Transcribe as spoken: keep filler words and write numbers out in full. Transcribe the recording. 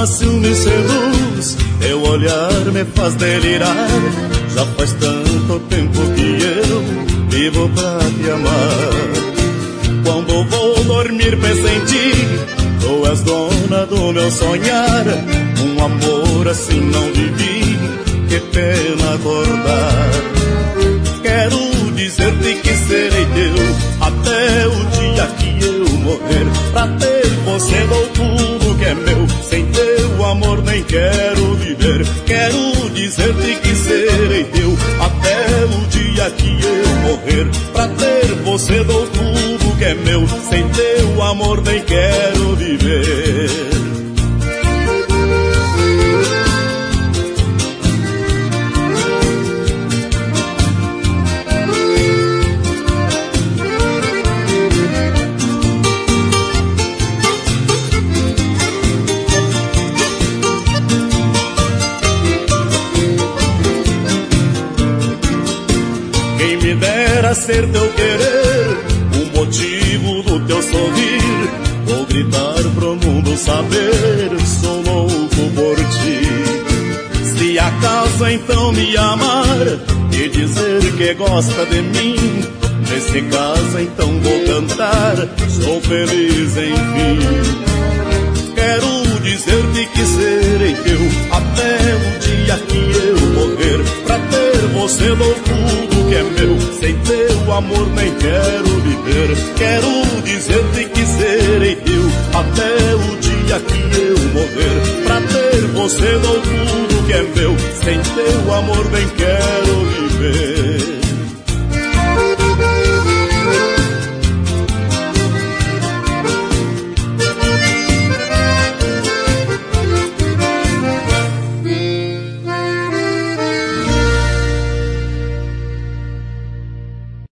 fácil me seduz, teu olhar me faz delirar. Já faz tanto tempo que eu vivo pra te amar. Quando vou dormir penso em ti, tu és dona do meu sonhar. Um amor assim não vivi, que pena acordar. Quero dizer-te que serei teu até o dia que eu morrer. Pra ter você dou tudo que é meu, sem teu amor nem quero viver. Quero dizer-te que serei teu até o dia que eu morrer. Pra ter você dou tudo que é meu, sem teu amor nem quero viver. Era ser teu querer, o motivo do teu sorrir. Vou gritar pro mundo saber, sou louco por ti. Se acaso então me amar e dizer que gosta de mim, nesse caso então vou cantar, sou feliz enfim. Quero dizer-te que serei teu até o dia que eu morrer. Pra ter você dou tudo que é meu, sem teu amor nem quero viver. Quero dizer-te que serei teu até o dia que eu morrer. Pra ter você dou tudo que é meu, sem teu amor nem quero viver.